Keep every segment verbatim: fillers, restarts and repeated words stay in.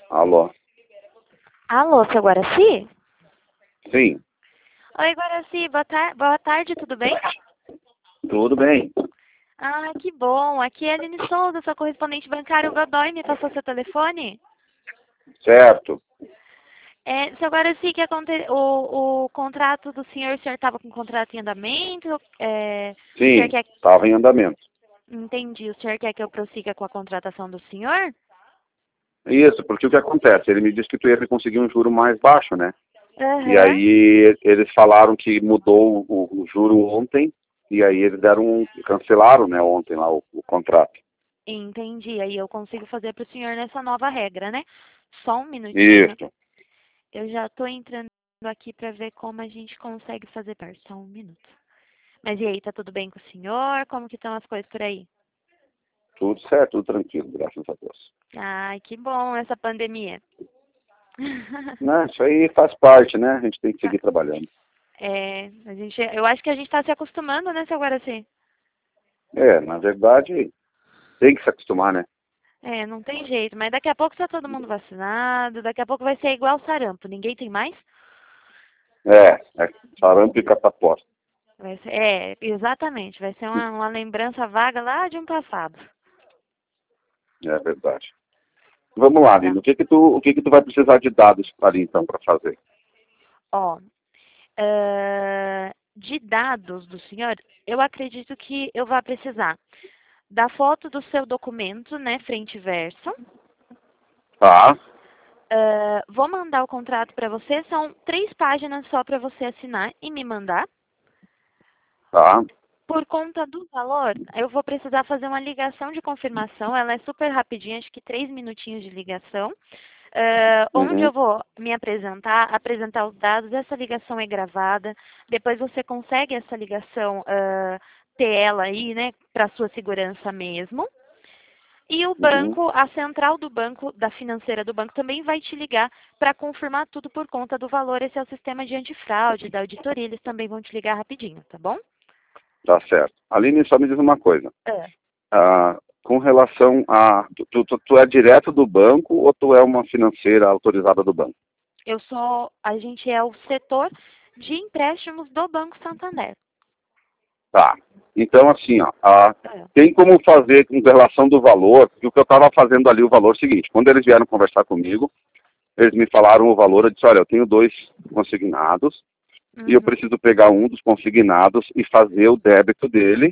Alô? Alô, seu Guaraci? Sim, Oi, Guaraci, boa, tar boa tarde, tudo bem? tudo bem. Ah, que bom. Aqui é a Aline Souza, sua correspondente bancária, o Godoy, me passou seu telefone. Certo. É, seu Guaraci, que aconte... o, o contrato do senhor, o senhor estava com o contrato em andamento? É, o senhor Sim, quer... estava em andamento. Entendi. O senhor quer que eu prossiga com a contratação do senhor? Isso, porque o que acontece? Ele me disse que tu ia me conseguir um juro mais baixo, né? E Aham. aí eles falaram que mudou o, o juro ontem, e aí eles deram um, cancelaram, né, ontem lá o, o contrato. Entendi. Aí eu consigo fazer para o senhor nessa nova regra, né? Só um minutinho. Isso. Eu já estou entrando aqui para ver como a gente consegue fazer par. Só um minuto. Mas e aí, tá tudo bem com o senhor? Como que estão as coisas por aí? Tudo certo, tudo tranquilo, graças a Deus. Ai, que bom essa pandemia. Né, isso aí faz parte, né? A gente tem que seguir trabalhando. É, a gente, eu acho que a gente está se acostumando, né, seu Guaraci? É, na verdade, tem que se acostumar, né? É, não tem jeito, mas daqui a pouco está todo mundo vacinado, daqui a pouco vai ser igual sarampo, ninguém tem mais? É, é sarampo e catapora. Vai ser, é, exatamente, vai ser uma, uma lembrança vaga lá de um passado. É verdade. Vamos lá, Tá. Lino. O que que tu, o que que tu vai precisar de dados ali, então, para fazer? Ó, ah, de dados do senhor, eu acredito que eu vá precisar da foto do seu documento, né, frente e verso. Tá, Ah, vou mandar o contrato para você, são três páginas só para você assinar e me mandar. tá. Por conta do valor, eu vou precisar fazer uma ligação de confirmação, ela é super rapidinha, acho que três minutinhos de ligação. Uh, onde Uhum, eu vou me apresentar, apresentar os dados, essa ligação é gravada, depois você consegue essa ligação, uh, ter ela aí, né, para sua segurança mesmo. E o uhum. banco, a central do banco, da financeira do banco, também vai te ligar para confirmar tudo por conta do valor. Esse é o sistema de antifraude, da auditoria, eles também vão te ligar rapidinho, tá bom? Tá certo. Aline, só me diz uma coisa. É. Ah, com relação a... Tu, tu, tu é direto do banco ou tu é uma financeira autorizada do banco? Eu sou, a gente é o setor de empréstimos do Banco Santander. Tá. Então, assim, ó, ah, É. tem como fazer com relação do valor, porque o que eu estava fazendo ali, o valor é o seguinte, quando eles vieram conversar comigo, eles me falaram o valor, eu disse, olha, eu tenho dois consignados, e eu Uhum, preciso pegar um dos consignados e fazer o débito dele,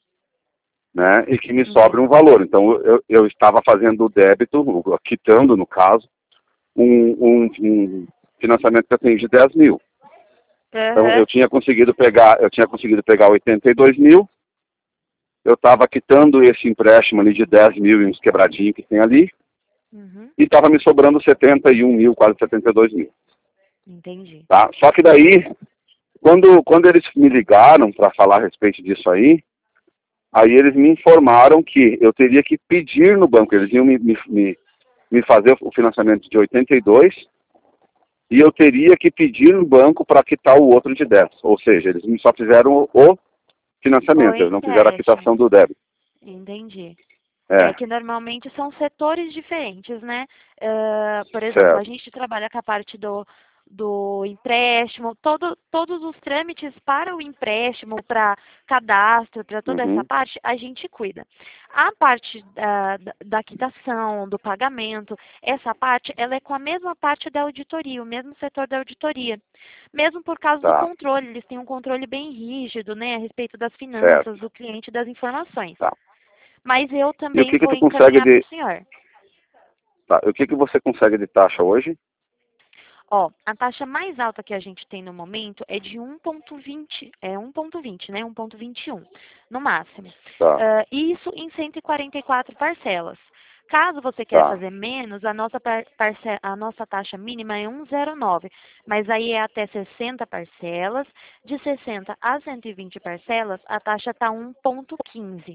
né, e que me sobre um entendi. valor. Então, eu, eu estava fazendo o débito, quitando, no caso, um, um, um financiamento que eu tenho de dez mil. Então, Aham, eu tinha conseguido pegar, eu tinha conseguido pegar oitenta e dois mil, eu estava quitando esse empréstimo ali de dez mil e uns quebradinhos que tem ali, uhum, e estava me sobrando setenta e um mil, quase setenta e dois mil. entendi. Tá? Só que daí, quando, quando eles me ligaram para falar a respeito disso aí, aí eles me informaram que eu teria que pedir no banco, eles iam me, me, me, me fazer o financiamento de oitenta e dois e eu teria que pedir no banco para quitar o outro de dez. Ou seja, eles me só fizeram o O financiamento, eles não fizeram a empréstimo, quitação do débito. entendi. É É, que normalmente são setores diferentes, né? Ah, por exemplo, a certo. gente trabalha com a parte do, do empréstimo, todo, todos os trâmites para o empréstimo, para cadastro, para toda essa Uhum, parte, a gente cuida. A parte da, da, da quitação, do pagamento, essa parte, ela é com a mesma parte da auditoria, o mesmo setor da auditoria. Mesmo por causa do tá, controle, eles têm um controle bem rígido, né, a respeito das certo. finanças, do cliente e das informações. Tá. Mas eu E o também que que vou tu consegue encaminhar para de, o senhor. tá, o que que você consegue de taxa hoje? Ó, a taxa mais alta que a gente tem no momento é de um ponto vinte, é um ponto vinte, né? um ponto vinte e um, no máximo. Tá, Ah, isso em cento e quarenta e quatro parcelas. Caso você queira tá, fazer menos, a nossa, par- parce- a nossa taxa mínima é cento e nove, mas aí é até sessenta parcelas. De sessenta a cento e vinte parcelas, a taxa está um ponto quinze.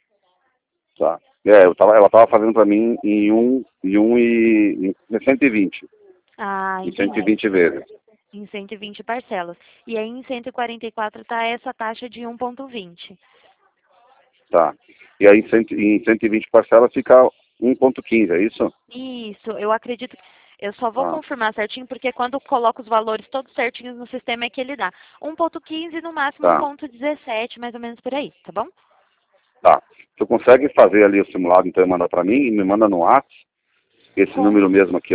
tá. É, eu tava, ela estava fazendo para mim em um, em um e em cento e vinte, Ah, em cento e entendi. vinte vezes. Em cento e vinte parcelas. E aí em cento e quarenta e quatro está essa taxa de um ponto vinte. Tá. E aí em, cento, em cento e vinte parcelas fica um ponto quinze, é isso? Isso, eu acredito que... Eu só vou Ah. confirmar certinho, porque quando eu coloco os valores todos certinhos no sistema é que ele dá. um ponto quinze, no máximo Tá. um ponto dezessete, mais ou menos por aí, tá bom? Tá. Você consegue fazer ali o simulado, então, e mandar para mim, e me manda no WhatsApp, esse Com número mesmo aqui,